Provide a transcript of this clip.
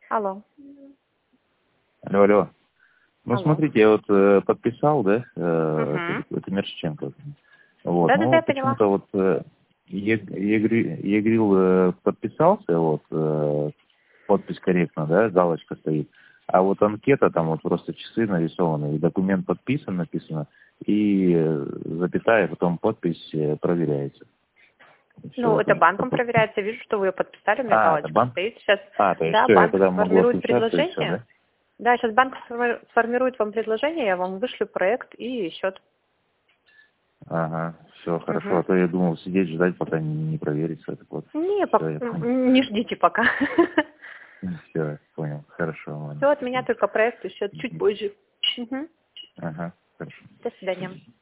Алло. Алло, алло. Ну, Алло. смотрите, я вот подписал, да, Угу. это Мерченко. Вот, Да-да-да, я ну, поняла. почему-то вот Егрил подписался, вот, подпись корректно, да, галочка стоит. А вот анкета, там вот просто часы нарисованы, и документ подписан, написано, и запятая, потом подпись проверяется. Все, Ну, это это банком такой. проверяется. Вижу, что вы ее подписали, у меня А, это галочка банк? стоит. Сейчас, То есть да, все, я банк тогда могу сформирует отключаться и все, предложение. да? Да, сейчас банк сформирует вам предложение, я вам вышлю проект и счет. Ага, все, хорошо. Угу. А то я думал сидеть, ждать, пока не проверится. Так вот, Не, все, я понял. не ждите пока. Все, понял. Хорошо, ладно, Все, от меня спасибо. только проект и счет чуть позже. Угу. Ага, хорошо. До свидания.